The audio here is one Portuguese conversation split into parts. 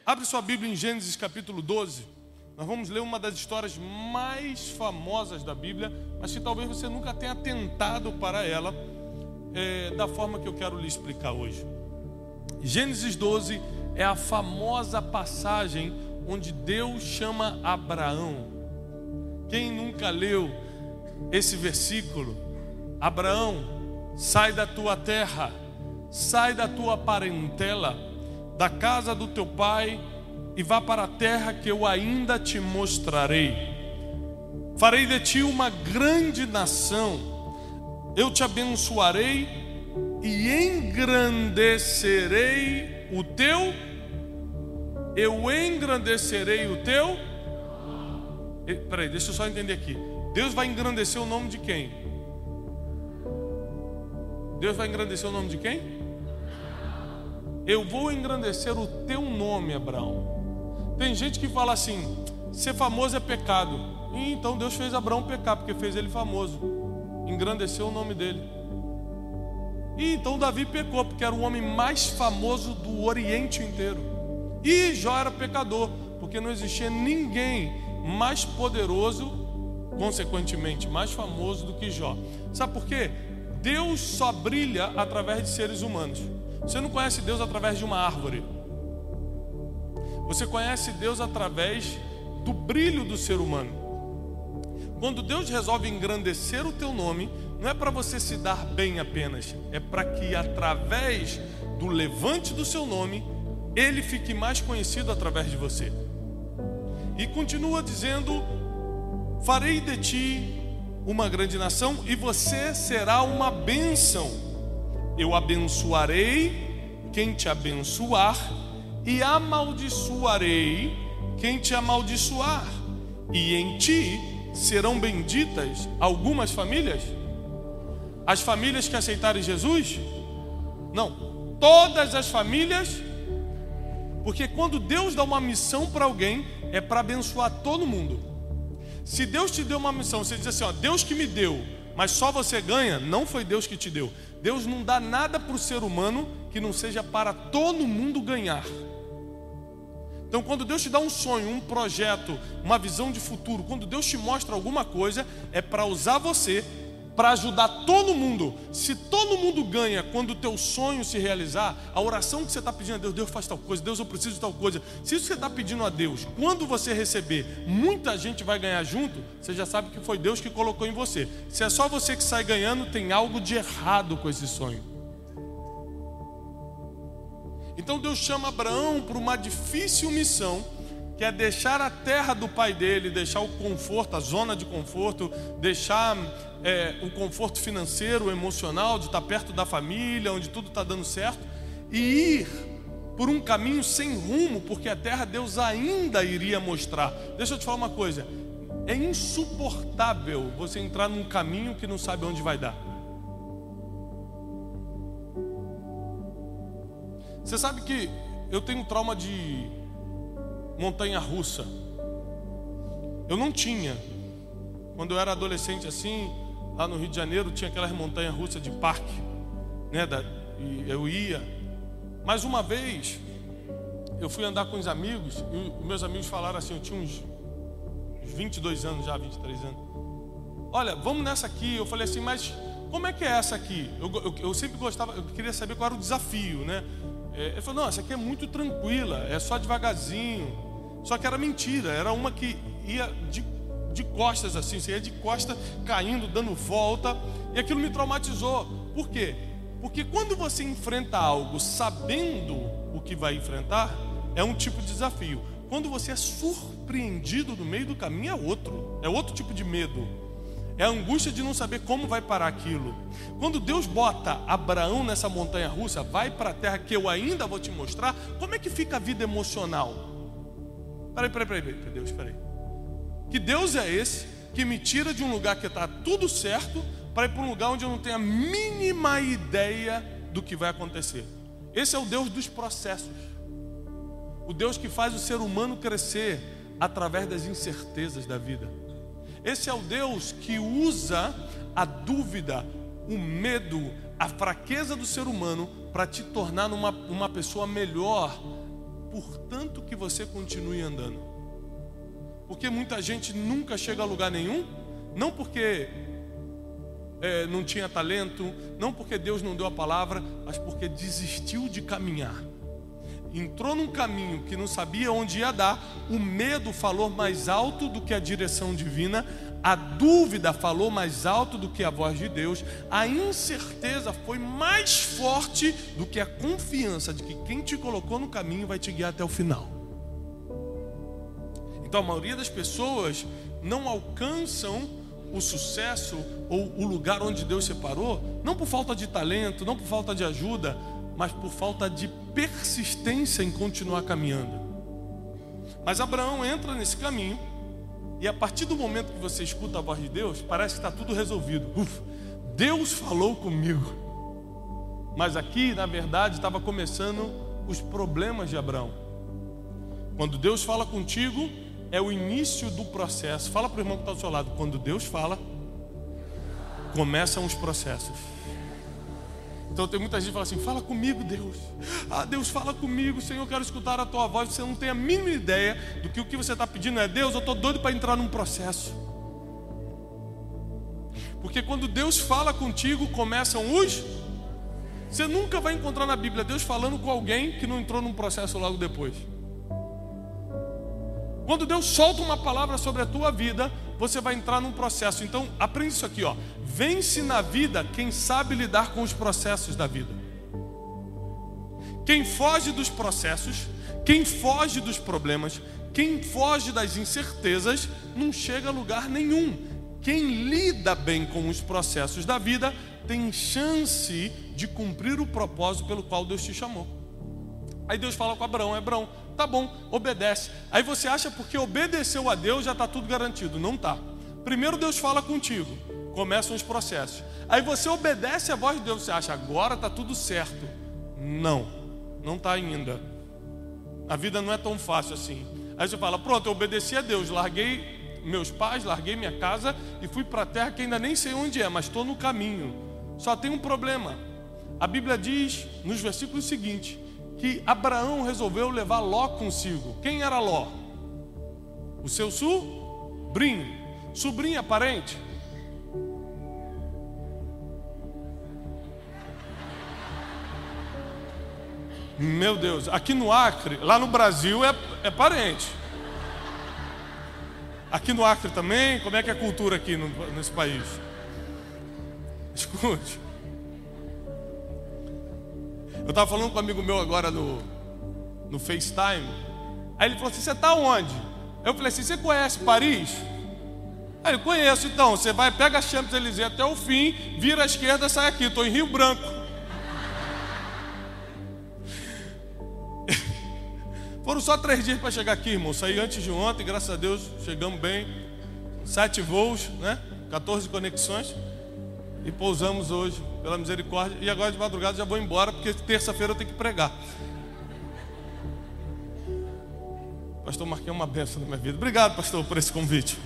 Abre sua Bíblia em Gênesis capítulo 12. Nós vamos ler uma das histórias mais famosas da Bíblia, mas que talvez você nunca tenha atentado para ela da forma que eu quero lhe explicar hoje. Gênesis 12 é a famosa passagem onde Deus chama Abraão. Quem nunca leu esse versículo? Abraão, sai da tua terra, sai da tua parentela, da casa do teu pai, e vá para a terra que eu ainda te mostrarei. Farei de ti uma grande nação, eu te abençoarei e engrandecerei o teu. Eu engrandecerei o teu. Peraí, deixa eu só entender aqui. Deus vai engrandecer o nome de quem? Deus vai engrandecer o nome de quem? Eu vou engrandecer o teu nome, Abraão. Tem gente que fala assim: ser famoso é pecado. E então Deus fez Abraão pecar, porque fez ele famoso, engrandeceu o nome dele. E então Davi pecou, porque era o homem mais famoso do Oriente inteiro. E Jó era pecador, porque não existia ninguém mais poderoso, consequentemente mais famoso do que Jó. Sabe por quê? Deus só brilha através de seres humanos. Você não conhece Deus através de uma árvore. Você conhece Deus através do brilho do ser humano. Quando Deus resolve engrandecer o teu nome, não é para você se dar bem apenas, é para que através do levante do seu nome, Ele fique mais conhecido através de você. E continua dizendo: farei de ti uma grande nação e você será uma bênção. Eu abençoarei quem te abençoar e amaldiçoarei quem te amaldiçoar. E em ti serão benditas algumas famílias. As famílias que aceitarem Jesus? Não, todas as famílias. Porque quando Deus dá uma missão para alguém, é para abençoar todo mundo. Se Deus te deu uma missão, você diz assim: ó, Deus que me deu, mas só você ganha, não foi Deus que te deu. Deus não dá nada para o ser humano que não seja para todo mundo ganhar. Então, quando Deus te dá um sonho, um projeto, uma visão de futuro, quando Deus te mostra alguma coisa, é para usar você, para ajudar todo mundo. Se todo mundo ganha quando o teu sonho se realizar, a oração que você está pedindo a Deus: Deus faz tal coisa, Deus eu preciso de tal coisa. Se isso que você está pedindo a Deus, quando você receber, muita gente vai ganhar junto, você já sabe que foi Deus que colocou em você. Se é só você que sai ganhando, tem algo de errado com esse sonho. Então Deus chama Abraão para uma difícil missão, que é deixar a terra do pai dele, deixar o conforto, a zona de conforto, deixar o conforto financeiro, emocional, de estar perto da família, onde tudo está dando certo, e ir por um caminho sem rumo, porque a terra Deus ainda iria mostrar. Deixa eu te falar uma coisa: é insuportável você entrar num caminho que não sabe onde vai dar. Você sabe que eu tenho trauma de montanha-russa. Eu não tinha. Quando eu era adolescente assim, lá no Rio de Janeiro, tinha aquelas montanhas-russas de parque, né? E eu ia. Mas uma vez, eu fui andar com os amigos, e os meus amigos falaram assim, eu tinha uns 22 anos já, 23 anos. Olha, vamos nessa aqui. Eu falei assim, mas como é que é essa aqui? Eu sempre gostava, eu queria saber qual era o desafio, né? Ele falou: não, essa aqui é muito tranquila, é só devagarzinho. Só que era mentira, era uma que ia de costas assim, você ia de costas, caindo, dando volta. E aquilo me traumatizou. Por quê? Porque quando você enfrenta algo sabendo o que vai enfrentar, é um tipo de desafio. Quando você é surpreendido no meio do caminho, é outro tipo de medo. É a angústia de não saber como vai parar aquilo. Quando Deus bota Abraão nessa montanha russa, vai para a terra que eu ainda vou te mostrar, como é que fica a vida emocional? Peraí, Deus, peraí. Que Deus é esse que me tira de um lugar que está tudo certo para ir para um lugar onde eu não tenho a mínima ideia do que vai acontecer? Esse é o Deus dos processos. O Deus que faz o ser humano crescer através das incertezas da vida. Esse é o Deus que usa a dúvida, o medo, a fraqueza do ser humano para te tornar uma pessoa melhor portanto que você continue andando. Porque muita gente nunca chega a lugar nenhum, não porque não tinha talento, não porque Deus não deu a palavra, mas porque desistiu de caminhar. Entrou num caminho que não sabia onde ia dar, o medo falou mais alto do que a direção divina, a dúvida falou mais alto do que a voz de Deus, a incerteza foi mais forte do que a confiança de que quem te colocou no caminho vai te guiar até o final. Então a maioria das pessoas não alcançam o sucesso ou o lugar onde Deus separou, não por falta de talento, não por falta de ajuda, mas por falta de persistência em continuar caminhando. Mas Abraão entra nesse caminho, e a partir do momento que você escuta a voz de Deus, parece que está tudo resolvido. Deus falou comigo. Mas aqui, na verdade, estava começando os problemas de Abraão. Quando Deus fala contigo, é o início do processo. Fala para o irmão que está do seu lado. Quando Deus fala, começam os processos. Então tem muita gente que fala assim: fala comigo, Deus. Deus, fala comigo, Senhor, eu quero escutar a tua voz. Você não tem a mínima ideia do que o que você está pedindo é: Deus, eu estou doido para entrar num processo. Porque quando Deus fala contigo, começam os... Você nunca vai encontrar na Bíblia Deus falando com alguém que não entrou num processo logo depois. Quando Deus solta uma palavra sobre a tua vida, você vai entrar num processo. Então, aprende isso aqui, ó. Vence na vida quem sabe lidar com os processos da vida. Quem foge dos processos, quem foge dos problemas, quem foge das incertezas, não chega a lugar nenhum. Quem lida bem com os processos da vida, tem chance de cumprir o propósito pelo qual Deus te chamou. Aí Deus fala com Abraão: Abraão, tá bom, obedece. Aí você acha porque obedeceu a Deus já está tudo garantido. Não está. Primeiro Deus fala contigo, começam os processos. Aí você obedece a voz de Deus, você acha agora está tudo certo. Não está ainda. A vida não é tão fácil assim. Aí você fala: pronto, eu obedeci a Deus, larguei meus pais, larguei minha casa e fui para a terra que ainda nem sei onde é, mas estou no caminho. Só tem um problema. A Bíblia diz nos versículos seguintes que Abraão resolveu levar Ló consigo. Quem era Ló? O seu sobrinho. Sobrinho é parente? Meu Deus, aqui no Acre, lá no Brasil é parente. Aqui no Acre também, como é que é a cultura aqui nesse país? Escute. Eu estava falando com um amigo meu agora no FaceTime. Aí ele falou assim: você está onde? Eu falei assim: você conhece Paris? Aí ele: conheço. Então, você vai, pega a Champs-Élysées até o fim, vira à esquerda, sai aqui. Estou em Rio Branco. Foram só 3 dias para chegar aqui, irmão. Saí antes de ontem, graças a Deus, chegamos bem. 7 voos, né? 14 conexões. E pousamos hoje, pela misericórdia. E agora de madrugada já vou embora, porque terça-feira eu tenho que pregar. Pastor, marquei uma bênção na minha vida. Obrigado, pastor, por esse convite.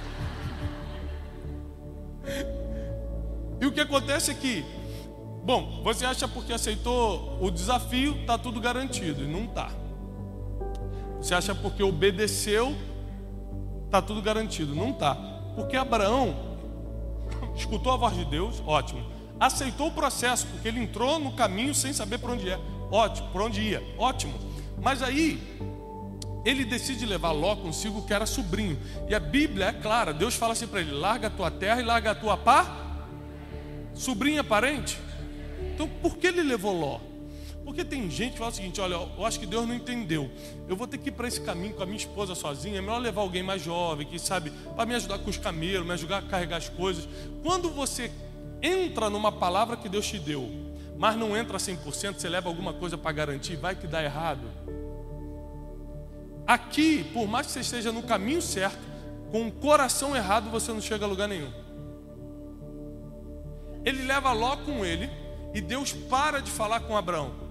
E o que acontece é que, bom, você acha porque aceitou o desafio, está tudo garantido. E não está. Você acha porque obedeceu, está tudo garantido. Não está. Porque Abraão escutou a voz de Deus, ótimo. Aceitou o processo, porque ele entrou no caminho sem saber para onde é. Ótimo, para onde ia, ótimo. Mas aí, ele decide levar Ló consigo, que era sobrinho. E a Bíblia é clara, Deus fala assim para ele: larga a tua terra e larga a tua sobrinha parente. Então, por que ele levou Ló? Porque tem gente que fala o seguinte: olha, eu acho que Deus não entendeu. Eu vou ter que ir para esse caminho com a minha esposa sozinha. É melhor levar alguém mais jovem, que sabe, para me ajudar com os camelos, me ajudar a carregar as coisas. Quando você entra numa palavra que Deus te deu, mas não entra 100%, você leva alguma coisa para garantir, vai que dá errado. Aqui, por mais que você esteja no caminho certo, com o coração errado, você não chega a lugar nenhum. Ele leva Ló com ele, e Deus para de falar com Abraão.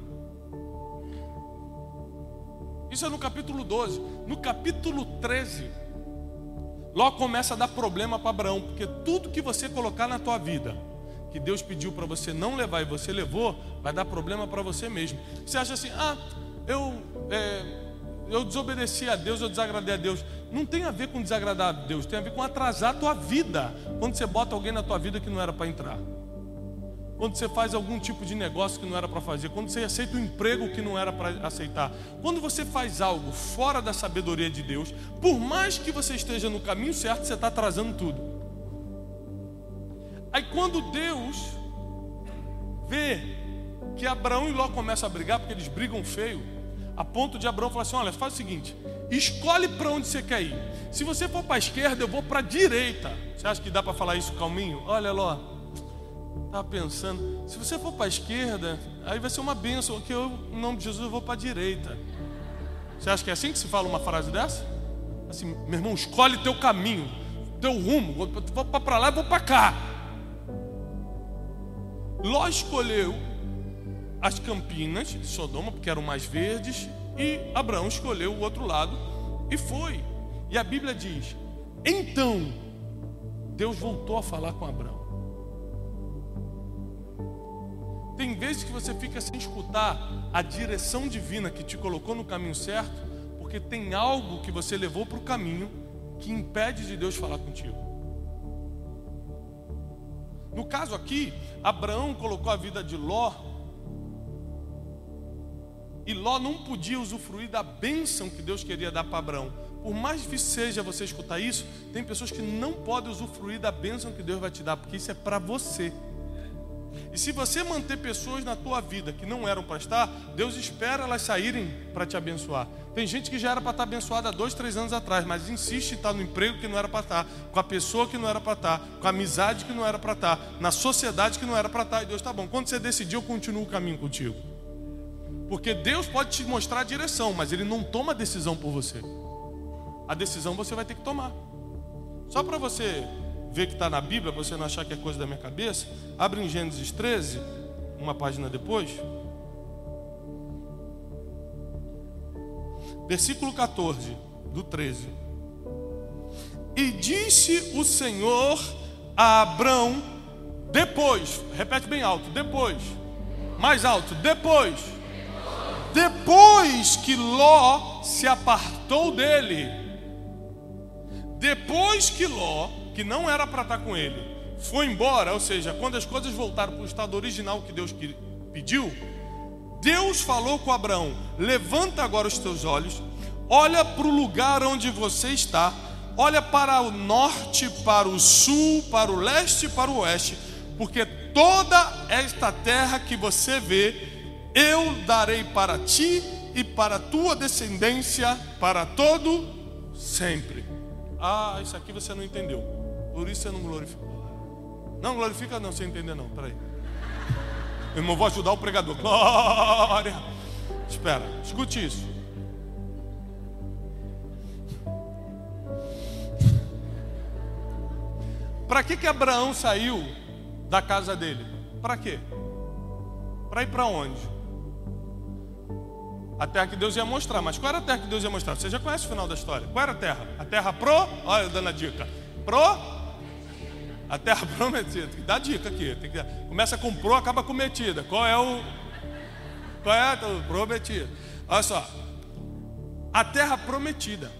Isso é no capítulo 12. No capítulo 13, Ló começa a dar problema para Abraão, porque tudo que você colocar na tua vida, que Deus pediu para você não levar e você levou, vai dar problema para você mesmo. Você acha assim: eu desobedeci a Deus, eu desagradei a Deus. Não tem a ver com desagradar a Deus, tem a ver com atrasar a tua vida. Quando você bota alguém na tua vida que não era para entrar. Quando você faz algum tipo de negócio que não era para fazer. Quando você aceita um emprego que não era para aceitar. Quando você faz algo fora da sabedoria de Deus, por mais que você esteja no caminho certo, você está atrasando tudo. Aí quando Deus vê que Abraão e Ló começam a brigar, porque eles brigam feio, a ponto de Abraão falar assim: olha, faz o seguinte, escolhe para onde você quer ir. Se você for para a esquerda, eu vou para a direita. Você acha que dá para falar isso calminho? Olha, Ló, estava pensando, se você for para a esquerda, aí vai ser uma bênção, que eu, em nome de Jesus, eu vou para a direita. Você acha que é assim que se fala uma frase dessa? Assim, meu irmão, escolhe teu caminho, teu rumo, vou para lá, vou para cá. Ló escolheu as campinas de Sodoma, porque eram mais verdes, e Abraão escolheu o outro lado e foi. E a Bíblia diz: então Deus voltou a falar com Abraão. Tem vezes que você fica sem escutar a direção divina que te colocou no caminho certo, porque tem algo que você levou para o caminho que impede de Deus falar contigo. No caso aqui, Abraão colocou a vida de Ló, e Ló não podia usufruir da bênção que Deus queria dar para Abraão. Por mais difícil seja você escutar isso, tem pessoas que não podem usufruir da bênção que Deus vai te dar, porque isso é para você. E se você manter pessoas na tua vida que não eram para estar, Deus espera elas saírem para te abençoar. Tem gente que já era para estar abençoada há 2, 3 anos atrás, mas insiste em estar no emprego que não era para estar, com a pessoa que não era para estar, com a amizade que não era para estar, na sociedade que não era para estar. E Deus, tá bom, quando você decidiu, eu continuo o caminho contigo. Porque Deus pode te mostrar a direção, mas Ele não toma a decisão por você. A decisão você vai ter que tomar. Só para você ver que está na Bíblia, para você não achar que é coisa da minha cabeça, abre em Gênesis 13, uma página depois. Versículo 14, do 13. E disse o Senhor a Abrão, depois, repete bem alto, depois, mais alto, depois que Ló se apartou dele, depois que Ló, que não era para estar com ele, foi embora, ou seja, quando as coisas voltaram para o estado original que Deus pediu, Deus falou com Abraão: levanta agora os teus olhos, olha para o lugar onde você está, olha para o norte, para o sul, para o leste e para o oeste, porque toda esta terra que você vê, eu darei para ti e para a tua descendência para todo sempre. Ah, isso aqui você não entendeu, por isso você não glorifica. Não glorifica não, você entender não, peraí. Eu não vou ajudar o pregador. Glória. Espera, escute isso. Para que Abraão saiu da casa dele? Para quê? Para ir para onde? A terra que Deus ia mostrar. Mas qual era a terra que Deus ia mostrar? Você já conhece o final da história. Qual era a terra? A terra olha eu dando a dica. A terra prometida. Tem que dar dica aqui. Começa com pro, acaba com metida. Qual é o prometido? Olha só. A terra prometida.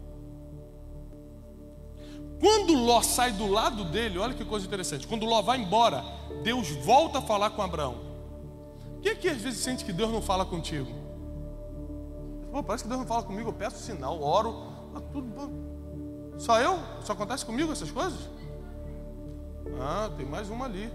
Quando Ló sai do lado dele, olha que coisa interessante. Quando Ló vai embora, Deus volta a falar com Abraão. Quem que às vezes sente que Deus não fala contigo? Pô, parece que Deus não fala comigo, eu peço sinal, oro, tudo bom. Só eu? Só acontece comigo essas coisas? Ah, tem mais uma ali.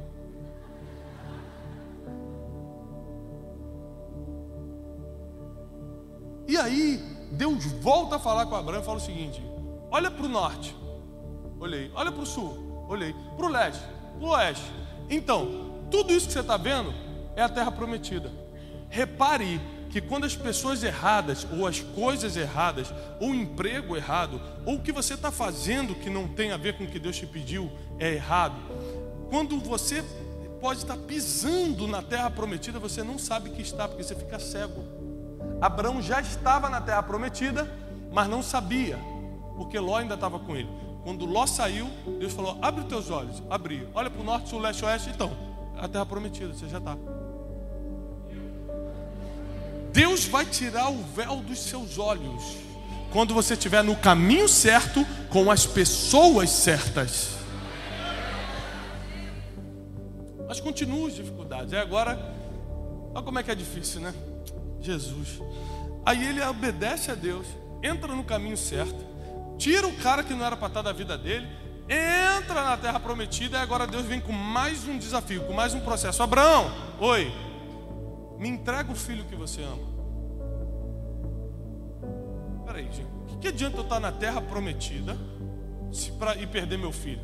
E aí, Deus volta a falar com Abraão e fala o seguinte: olha para o norte, olhei, olha para o sul, olhei, para o leste, para o oeste. Então, tudo isso que você está vendo é a terra prometida. Repare que quando as pessoas erradas, ou as coisas erradas, ou o emprego errado, ou o que você está fazendo que não tem a ver com o que Deus te pediu é errado, quando você pode estar pisando na terra prometida, você não sabe que está, porque você fica cego. Abraão já estava na terra prometida, mas não sabia, porque Ló ainda estava com ele. Quando Ló saiu, Deus falou: abre os teus olhos. Abri, olha para o norte, sul, leste, oeste. Então, a terra prometida, você já está. Deus vai tirar o véu dos seus olhos quando você estiver no caminho certo, com as pessoas certas. Mas continuam as dificuldades. Agora, olha como é que é difícil, né? Jesus. Aí ele obedece a Deus, entra no caminho certo, tira o cara que não era para estar da vida dele, entra na terra prometida, e agora Deus vem com mais um desafio, com mais um processo. Abraão, oi, me entrega o filho que você ama. Peraí, gente, o que adianta eu estar na terra prometida e perder meu filho?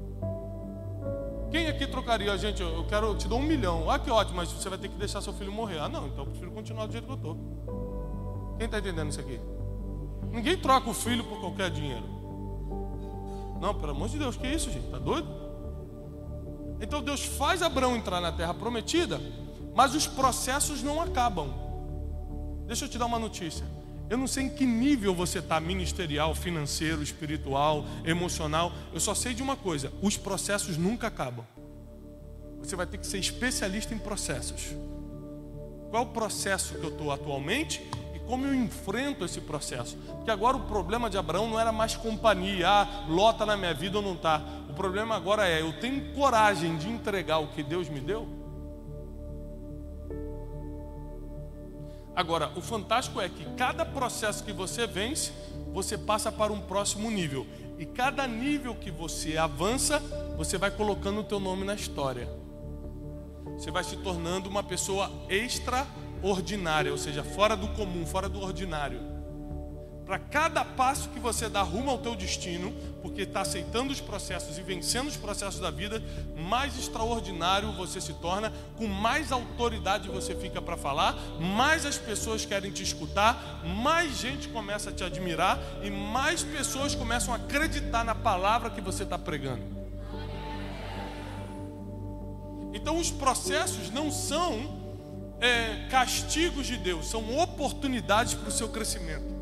Quem aqui trocaria? Gente, eu te dou 1 milhão. Ah, que ótimo, mas você vai ter que deixar seu filho morrer. Ah, não, então eu prefiro continuar do jeito que eu estou. Quem está entendendo isso aqui? Ninguém troca o filho por qualquer dinheiro. Não, pelo amor de Deus, que isso, gente? Tá doido? Então Deus faz Abraão entrar na terra prometida, mas os processos não acabam. Deixa eu te dar uma notícia. Eu não sei em que nível você está, ministerial, financeiro, espiritual, emocional. Eu só sei de uma coisa: os processos nunca acabam. Você vai ter que ser especialista em processos. Qual é o processo que eu estou atualmente e como eu enfrento esse processo? Porque agora o problema de Abraão não era mais companhia. Ah, Ló está na minha vida ou não está. O problema agora é: eu tenho coragem de entregar o que Deus me deu? Agora, o fantástico é que cada processo que você vence, você passa para um próximo nível. E cada nível que você avança, você vai colocando o teu nome na história. Você vai se tornando uma pessoa extraordinária, ou seja, fora do comum, fora do ordinário. Para cada passo que você dá rumo ao teu destino, porque está aceitando os processos e vencendo os processos da vida, mais extraordinário você se torna, com mais autoridade você fica para falar, mais as pessoas querem te escutar, mais gente começa a te admirar e mais pessoas começam a acreditar na palavra que você está pregando. Então os processos não são castigos de Deus, são oportunidades para o seu crescimento.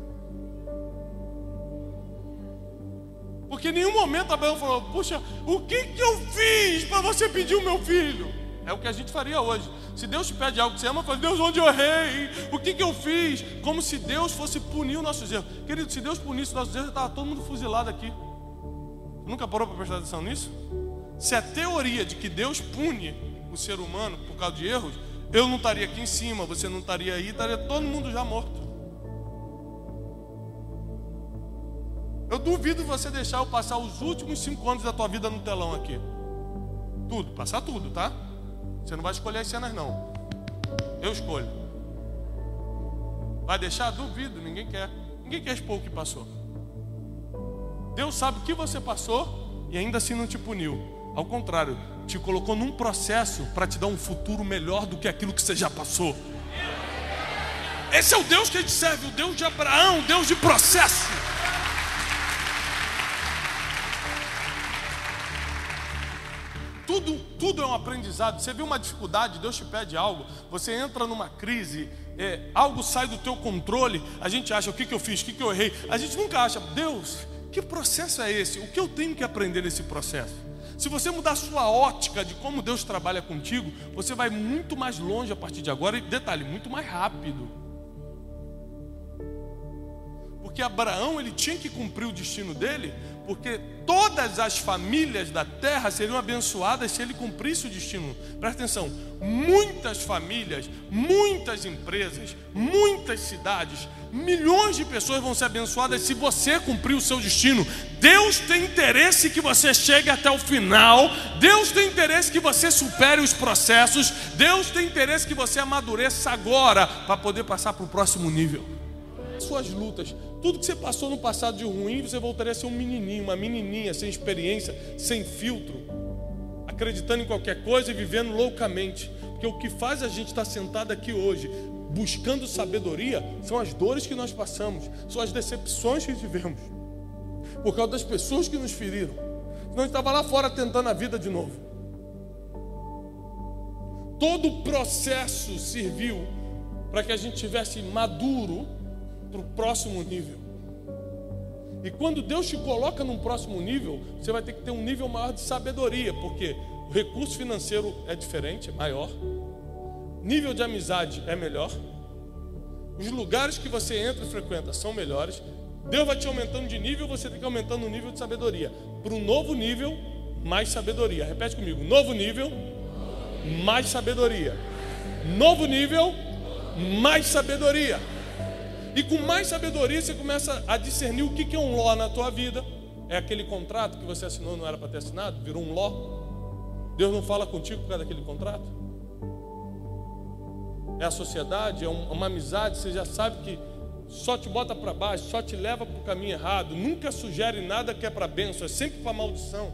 Porque em nenhum momento Abraão falou: puxa, o que eu fiz para você pedir o meu filho? É o que a gente faria hoje. Se Deus te pede algo que você ama, fala: Deus, onde eu errei? O que eu fiz? Como se Deus fosse punir os nossos erros. Querido, se Deus punisse os nossos erros, estava todo mundo fuzilado aqui. Nunca parou para prestar atenção nisso? Se a teoria de que Deus pune o ser humano por causa de erros, eu não estaria aqui em cima, você não estaria aí, estaria todo mundo já morto. Eu duvido você deixar eu passar os últimos 5 anos da tua vida no telão aqui. Tudo, passar tudo, tá? Você não vai escolher as cenas, não. Eu escolho. Vai deixar? Duvido, ninguém quer. Ninguém quer expor o que passou. Deus sabe o que você passou e ainda assim não te puniu. Ao contrário, te colocou num processo para te dar um futuro melhor do que aquilo que você já passou. Esse é o Deus que a gente serve, o Deus de Abraão, o Deus de processo. Tudo é um aprendizado. Você viu uma dificuldade, Deus te pede algo, você entra numa crise, algo sai do teu controle, a gente acha: o que eu fiz, o que eu errei? A gente nunca acha: Deus, que processo é esse? O que eu tenho que aprender nesse processo? Se você mudar a sua ótica de como Deus trabalha contigo, você vai muito mais longe a partir de agora. E detalhe, muito mais rápido. Porque Abraão, ele tinha que cumprir o destino dele, porque todas as famílias da terra seriam abençoadas se ele cumprisse o destino. Presta atenção, muitas famílias, muitas empresas, muitas cidades, milhões de pessoas vão ser abençoadas se você cumprir o seu destino. Deus tem interesse que você chegue até o final. Deus tem interesse que você supere os processos. Deus tem interesse que você amadureça agora para poder passar para o próximo nível. Suas lutas, tudo que você passou no passado de ruim, você voltaria a ser um menininho, uma menininha, sem experiência, sem filtro, acreditando em qualquer coisa e vivendo loucamente. Porque o que faz a gente estar sentado aqui hoje, buscando sabedoria, são as dores que nós passamos, são as decepções que tivemos, por causa das pessoas que nos feriram. Senão a gente estava lá fora tentando a vida de novo. Todo o processo serviu para que a gente tivesse maduro para o próximo nível. E quando Deus te coloca num próximo nível, você vai ter que ter um nível maior de sabedoria, porque o recurso financeiro é diferente, é maior, nível de amizade é melhor, Os lugares que você entra e frequenta são melhores. Deus vai te aumentando de nível, você tem que aumentando o nível de sabedoria. Para um novo nível, mais sabedoria. Repete comigo: novo nível, mais sabedoria. Novo nível, mais sabedoria. E com mais sabedoria você começa a discernir o que é um ló na tua vida. É aquele contrato que você assinou, não era para ter assinado, virou um ló. Deus não fala contigo por causa daquele contrato. É a sociedade, é uma amizade, você já sabe que só te bota para baixo, só te leva para o caminho errado, nunca sugere nada que é para bênção, é sempre para maldição.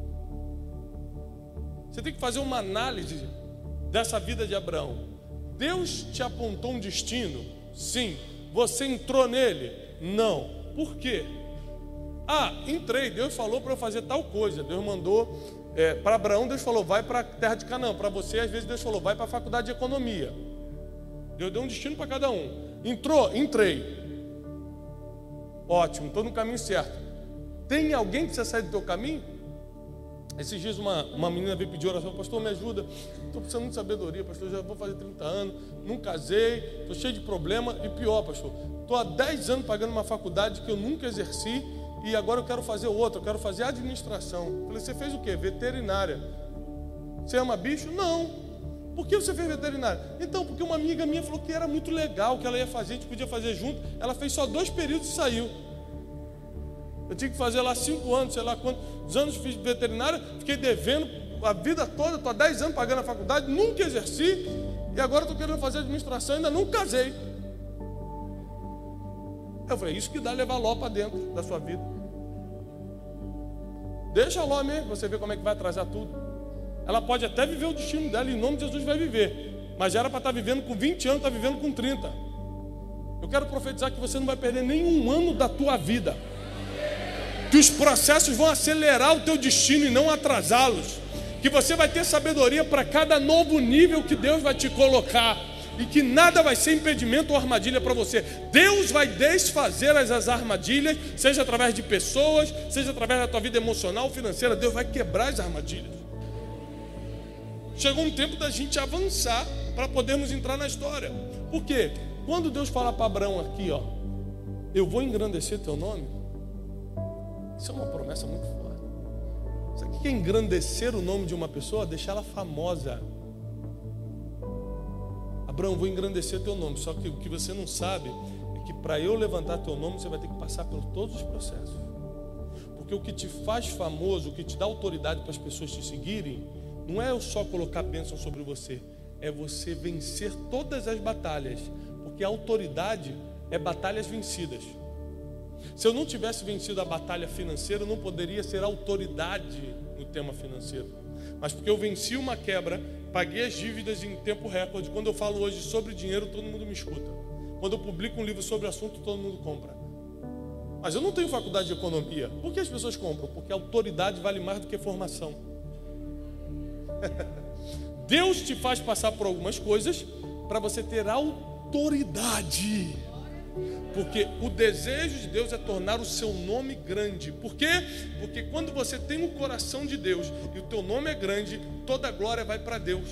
Você tem que fazer uma análise dessa vida de Abraão. Deus te apontou um destino? Sim. Você entrou nele? Não. Por quê? Entrei, Deus falou para eu fazer tal coisa. Deus mandou, para Abraão Deus falou, vai para a terra de Canaã. Para você, às vezes Deus falou, vai para a faculdade de economia. Deus deu um destino para cada um. Entrou? Entrei. Ótimo, estou no caminho certo. Tem alguém que você sai do teu caminho? Esses dias uma menina veio pedir oração: pastor, me ajuda, estou precisando de sabedoria, pastor, já vou fazer 30 anos, não casei, estou cheio de problema, e pior, pastor, estou há 10 anos pagando uma faculdade que eu nunca exerci, e agora eu quero fazer outra, eu quero fazer administração. Falei: você fez o quê? Veterinária. Você ama bicho? Não. Por que você fez veterinária? Então, porque uma amiga minha falou que era muito legal, que ela ia fazer, a gente podia fazer junto. Ela fez só 2 períodos e saiu. Eu tinha que fazer lá 5 anos, sei lá quantos anos fiz veterinária, fiquei devendo a vida toda, estou há 10 anos pagando a faculdade, nunca exerci, e agora estou querendo fazer administração, ainda não casei. Eu falei: isso que dá levar Ló para dentro da sua vida. Deixa Ló mesmo, você ver como é que vai atrasar tudo. Ela pode até viver o destino dela, em nome de Jesus vai viver, mas já era para estar vivendo com 20 anos, está vivendo com 30. Eu quero profetizar que você não vai perder nenhum ano da tua vida, que os processos vão acelerar o teu destino e não atrasá-los, que você vai ter sabedoria para cada novo nível que Deus vai te colocar, e que nada vai ser impedimento ou armadilha para você. Deus vai desfazer as armadilhas, seja através de pessoas, seja através da tua vida emocional, financeira. Deus vai quebrar as armadilhas. Chegou um tempo da gente avançar para podermos entrar na história. Por quê? Quando Deus fala para Abraão aqui, eu vou engrandecer teu nome, isso é uma promessa muito forte. Sabe o que é engrandecer o nome de uma pessoa? Deixar ela famosa. Abraão, vou engrandecer teu nome. Só que o que você não sabe é que para eu levantar teu nome, você vai ter que passar por todos os processos. Porque o que te faz famoso, o que te dá autoridade para as pessoas te seguirem, não é eu só colocar bênção sobre você, é você vencer todas as batalhas. Porque a autoridade é batalhas vencidas. Se eu não tivesse vencido a batalha financeira, eu não poderia ser autoridade no tema financeiro. Mas porque eu venci uma quebra, paguei as dívidas em tempo recorde. Quando eu falo hoje sobre dinheiro, todo mundo me escuta. Quando eu publico um livro sobre o assunto, todo mundo compra. Mas eu não tenho faculdade de economia. Por que as pessoas compram? Porque a autoridade vale mais do que formação. Deus te faz passar por algumas coisas para você ter autoridade. Porque o desejo de Deus é tornar o seu nome grande. Por quê? Porque quando você tem o coração de Deus e o teu nome é grande, toda a glória vai para Deus.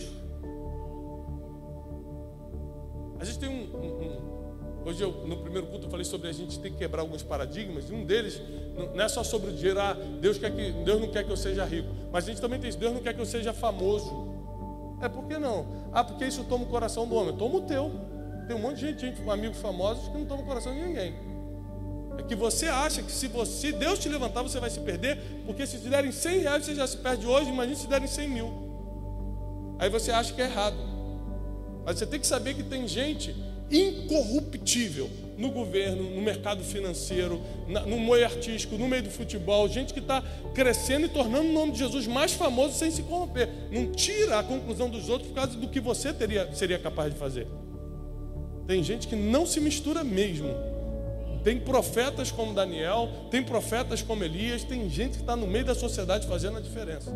A gente tem hoje no primeiro culto eu falei sobre a gente ter que quebrar alguns paradigmas. E um deles não é só sobre o dinheiro. Deus não quer que eu seja rico. Mas a gente também tem isso: Deus não quer que eu seja famoso. Por que não? Porque isso toma o coração do homem. Toma o teu. Tem um monte de gente, amigos famosos, que não toma o coração de ninguém. É que você acha que se Deus te levantar, você vai se perder. Porque se te derem 100 reais, você já se perde hoje. Imagina se derem 100 mil. Aí você acha que é errado. Mas você tem que saber que tem gente incorruptível no governo, no mercado financeiro, no meio artístico, no meio do futebol, gente que está crescendo e tornando o nome de Jesus mais famoso sem se corromper. Não tira a conclusão dos outros por causa do que você seria capaz de fazer. Tem gente que não se mistura mesmo. Tem profetas como Daniel, tem profetas como Elias, tem gente que está no meio da sociedade fazendo a diferença.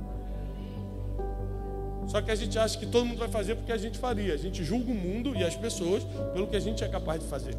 Só que a gente acha que todo mundo vai fazer porque a gente faria. A gente julga o mundo e as pessoas pelo que a gente é capaz de fazer.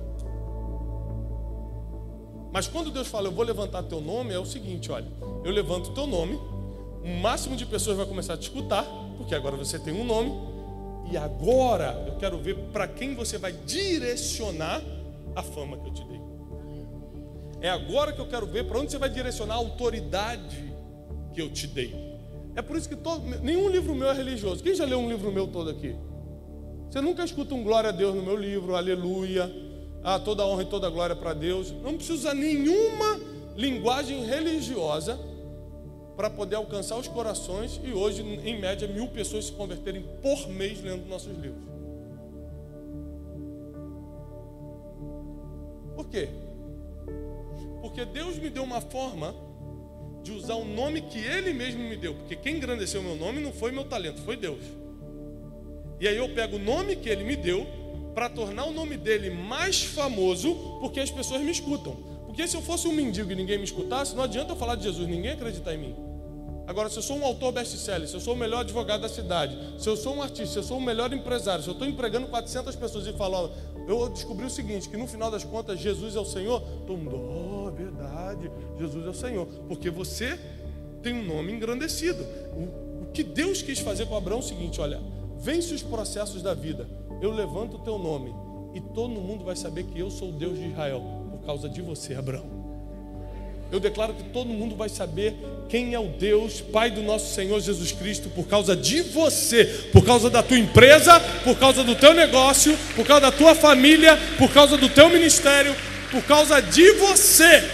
Mas quando Deus fala, eu vou levantar teu nome, é o seguinte: olha, eu levanto teu nome, o máximo de pessoas vai começar a te escutar, porque agora você tem um nome, E agora eu quero ver para quem você vai direcionar a fama que eu te dei. É agora que eu quero ver para onde você vai direcionar a autoridade que eu te dei. É por isso que nenhum livro meu é religioso. Quem já leu um livro meu todo aqui? Você nunca escuta um glória a Deus no meu livro, aleluia, toda honra e toda glória para Deus. Não precisa usar nenhuma linguagem religiosa para poder alcançar os corações e hoje, em média, 1000 pessoas se converterem por mês lendo nossos livros. Por quê? Porque Deus me deu uma forma de usar o nome que Ele mesmo me deu. Porque quem engrandeceu o meu nome não foi meu talento, foi Deus. E aí eu pego o nome que Ele me deu para tornar o nome dele mais famoso, porque as pessoas me escutam. Porque se eu fosse um mendigo e ninguém me escutasse, não adianta eu falar de Jesus, ninguém acreditar em mim. Agora, se eu sou um autor best-seller, se eu sou o melhor advogado da cidade, se eu sou um artista, se eu sou o melhor empresário, se eu estou empregando 400 pessoas e falo, eu descobri o seguinte, que no final das contas, Jesus é o Senhor, todo mundo, verdade, Jesus é o Senhor, porque você tem um nome engrandecido. O que Deus quis fazer com Abraão é o seguinte, olha, vence os processos da vida, eu levanto o teu nome e todo mundo vai saber que eu sou o Deus de Israel, por causa de você, Abraão. Eu declaro que todo mundo vai saber quem é o Deus, Pai do nosso Senhor Jesus Cristo, por causa de você, por causa da tua empresa, por causa do teu negócio, por causa da tua família, por causa do teu ministério, por causa de você.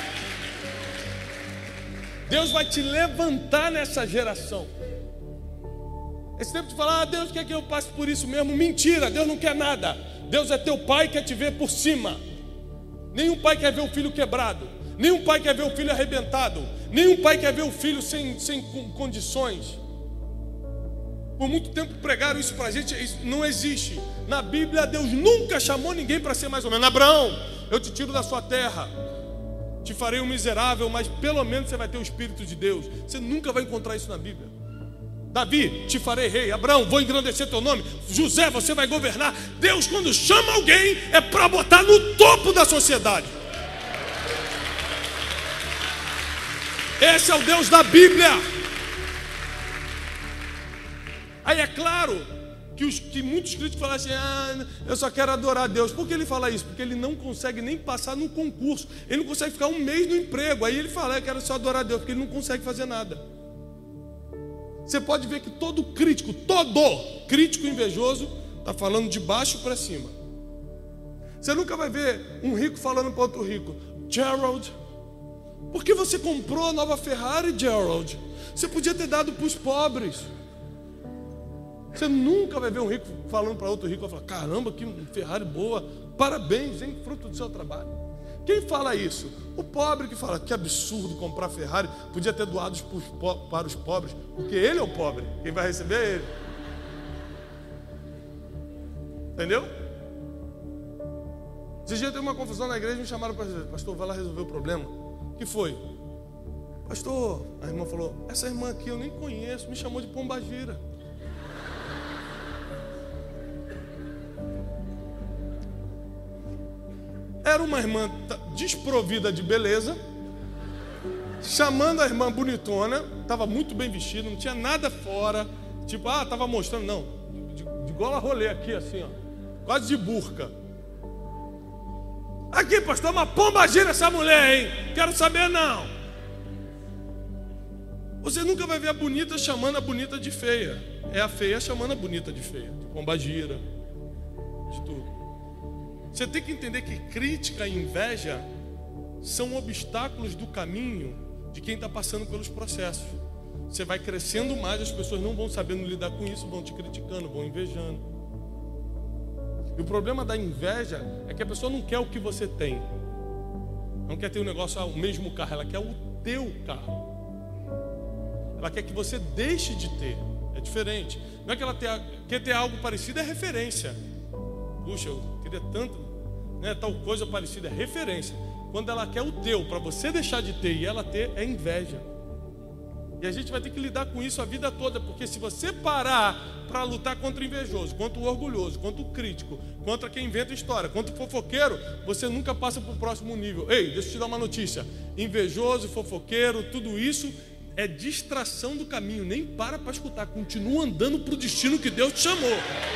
Deus vai te levantar nessa geração. Esse tempo de falar, Deus quer que eu passe por isso mesmo. Mentira, Deus não quer nada. Deus é teu pai e quer te ver por cima. Nenhum pai quer ver o filho quebrado. Nenhum pai quer ver o filho arrebentado. Nenhum pai quer ver o filho sem condições. Por muito tempo pregaram isso para a gente. Isso não existe. Na Bíblia, Deus nunca chamou ninguém para ser mais ou menos. Abraão, eu te tiro da sua terra. Te farei um miserável, mas pelo menos você vai ter o Espírito de Deus. Você nunca vai encontrar isso na Bíblia. Davi, te farei rei. Abraão, vou engrandecer teu nome. José, você vai governar. Deus, quando chama alguém, é para botar no topo da sociedade. Esse é o Deus da Bíblia. Aí é claro que muitos críticos falam assim, eu só quero adorar a Deus. Por que ele fala isso? Porque ele não consegue nem passar no concurso. Ele não consegue ficar um mês no emprego. Aí ele fala, eu quero só adorar a Deus, porque ele não consegue fazer nada. Você pode ver que todo crítico invejoso está falando de baixo para cima. Você nunca vai ver um rico falando para outro rico, Gerald, por que você comprou a nova Ferrari, Gerald? Você podia ter dado para os pobres. Você nunca vai ver um rico falando para outro rico, vai falar, caramba, que Ferrari boa, parabéns, hein, fruto do seu trabalho. Quem fala isso? O pobre que fala, que absurdo comprar Ferrari, podia ter doado para os pobres, porque ele é o pobre, quem vai receber é ele. Entendeu? Esse dia teve uma confusão na igreja, me chamaram para dizer, pastor, vai lá resolver o problema. O que foi? Pastor, a irmã falou, essa irmã aqui eu nem conheço, me chamou de pombagira. Era uma irmã desprovida de beleza, chamando a irmã bonitona, estava muito bem vestida, não tinha nada fora, tipo, estava mostrando, não, de gola rolê aqui assim, ó, quase de burca. Aqui, pastor, uma pombagira essa mulher, hein? Quero saber não. Você nunca vai ver a bonita chamando a bonita de feia, é a feia chamando a bonita de feia, de pombagira, de tudo. Você tem que entender que crítica e inveja são obstáculos do caminho de quem está passando pelos processos. Você vai crescendo mais, as pessoas não vão sabendo lidar com isso, vão te criticando, vão invejando. E o problema da inveja é que a pessoa não quer o que você tem. Não quer ter um negócio, o mesmo carro, ela quer o teu carro. Ela quer que você deixe de ter. É diferente. Não é que ela quer ter algo parecido, é referência. Puxa, eu queria tanto, né, tal coisa parecida, é referência. Quando ela quer o teu, para você deixar de ter e ela ter, é inveja. E a gente vai ter que lidar com isso a vida toda, porque se você parar para lutar contra o invejoso, contra o orgulhoso, contra o crítico, contra quem inventa história, contra o fofoqueiro, você nunca passa para o próximo nível. Ei, deixa eu te dar uma notícia. Invejoso, fofoqueiro, tudo isso é distração do caminho. Nem para escutar. Continua andando para o destino que Deus te chamou.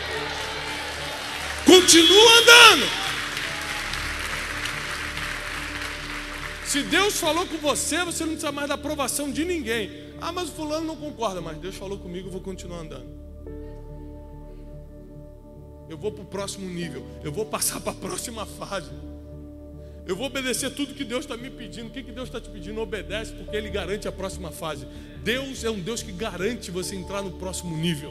Continua andando. Se Deus falou com você, você não precisa mais da aprovação de ninguém. Ah, mas o fulano não concorda. Mas Deus falou comigo, eu vou continuar andando. Eu vou para o próximo nível. Eu vou passar para a próxima fase. Eu vou obedecer tudo que Deus está me pedindo. O que Deus está te pedindo? Obedece, porque Ele garante a próxima fase. Deus é um Deus que garante você entrar no próximo nível.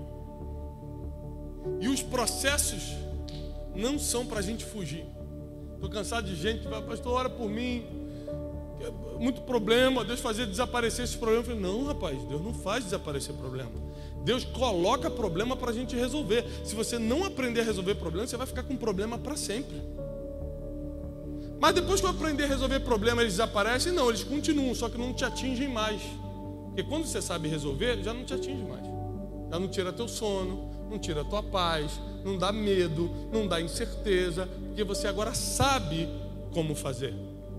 E os processos não são para a gente fugir. Estou cansado de gente que vai, pastor, ora por mim. Muito problema, Deus fazia desaparecer esse problema. Eu falei, não, rapaz, Deus não faz desaparecer problema. Deus coloca problema para a gente resolver. Se você não aprender a resolver problema, você vai ficar com problema para sempre. Mas depois que eu aprender a resolver problema, eles desaparecem? Não, eles continuam, só que não te atingem mais. Porque quando você sabe resolver, já não te atinge mais. Já não tira teu sono, não tira tua paz, não dá medo, não dá incerteza, porque você agora sabe como fazer.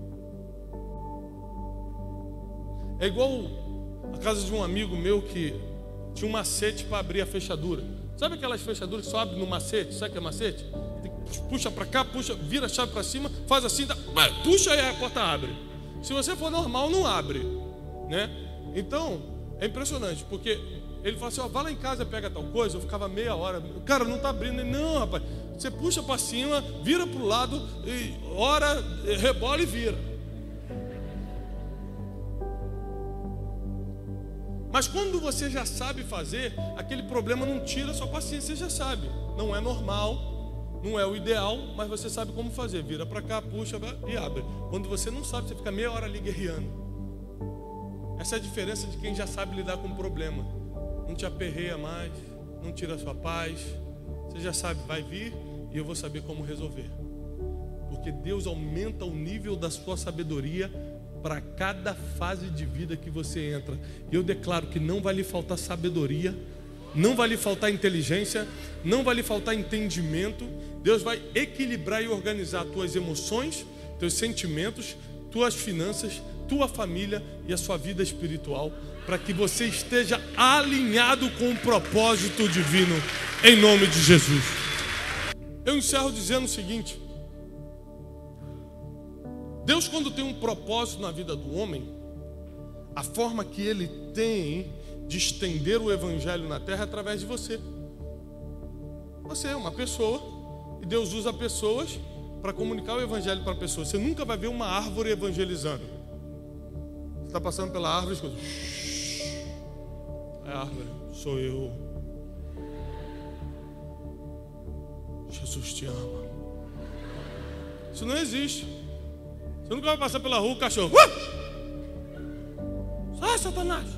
É igual a casa de um amigo meu que tinha um macete para abrir a fechadura. Sabe aquelas fechaduras que só abrem no macete? Sabe o que é macete? Puxa para cá, puxa, vira a chave para cima, faz assim, puxa e a porta abre. Se você for normal, não abre, né? Então, é impressionante, porque ele fala assim, ó, vai lá em casa, pega tal coisa. Eu ficava meia hora, cara, não está abrindo. Ele, não, rapaz, você puxa para cima, vira para o lado, e ora, rebola e vira. Mas quando você já sabe fazer, aquele problema não tira a sua paciência, você já sabe. Não é normal, não é o ideal, mas você sabe como fazer. Vira para cá, puxa e abre. Quando você não sabe, você fica meia hora ali guerreando. Essa é a diferença de quem já sabe lidar com o problema. Não te aperreia mais, não tira a sua paz. Você já sabe, vai vir e eu vou saber como resolver. Porque Deus aumenta o nível da sua sabedoria para cada fase de vida que você entra. E eu declaro que não vai lhe faltar sabedoria, não vai lhe faltar inteligência, não vai lhe faltar entendimento. Deus vai equilibrar e organizar tuas emoções, teus sentimentos, tuas finanças, tua família e a sua vida espiritual, para que você esteja alinhado com o propósito divino, em nome de Jesus. Eu encerro dizendo o seguinte: Deus, quando tem um propósito na vida do homem, a forma que Ele tem de estender o Evangelho na terra é através de você. Você é uma pessoa, e Deus usa pessoas para comunicar o Evangelho para pessoas. Você nunca vai ver uma árvore evangelizando. Você está passando pela árvore e escuta, é a árvore, sou eu. Jesus te ama. Isso não existe. Você nunca vai passar pela rua, o cachorro. Sai, Satanás.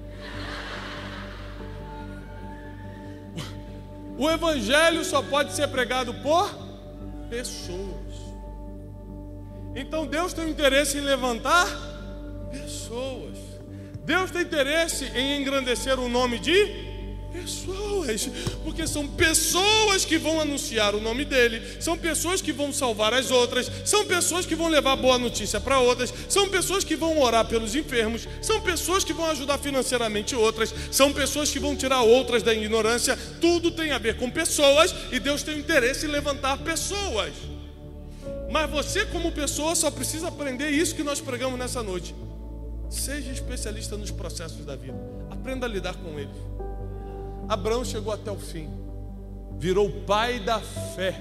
O Evangelho só pode ser pregado por pessoas. Então Deus tem interesse em levantar pessoas. Deus tem interesse em engrandecer o nome de pessoas, porque são pessoas que vão anunciar o nome dele, são pessoas que vão salvar as outras, são pessoas que vão levar boa notícia para outras, são pessoas que vão orar pelos enfermos, são pessoas que vão ajudar financeiramente outras, são pessoas que vão tirar outras da ignorância. Tudo tem a ver com pessoas, e Deus tem interesse em levantar pessoas. Mas você, como pessoa, só precisa aprender isso que nós pregamos nessa noite. Seja especialista nos processos da vida, aprenda a lidar com eles. Abraão chegou até o fim, virou o pai da fé.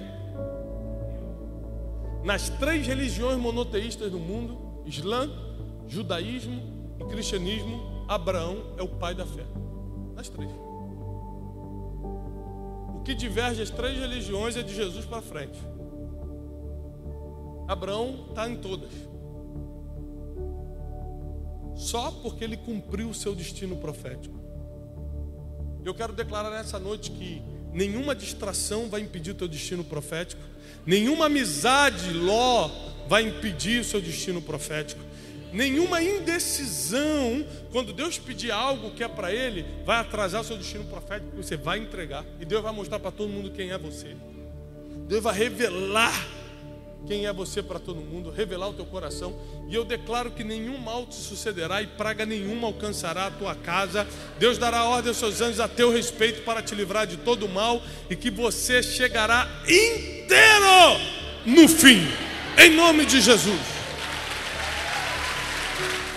Nas 3 religiões monoteístas do mundo, Islã, Judaísmo e Cristianismo, Abraão é o pai da fé. Nas 3. O que diverge as 3 religiões é de Jesus para frente. Abraão está em todas. Só porque ele cumpriu o seu destino profético. Eu quero declarar nessa noite que nenhuma distração vai impedir o teu destino profético, nenhuma amizade Ló vai impedir o seu destino profético, nenhuma indecisão, quando Deus pedir algo que é para Ele, vai atrasar o seu destino profético, porque você vai entregar, e Deus vai mostrar para todo mundo quem é você. Deus vai revelar quem é você para todo mundo, revelar o teu coração. E eu declaro que nenhum mal te sucederá e praga nenhuma alcançará a tua casa. Deus dará ordem aos seus anjos a teu respeito para te livrar de todo o mal, e que você chegará inteiro no fim, em nome de Jesus.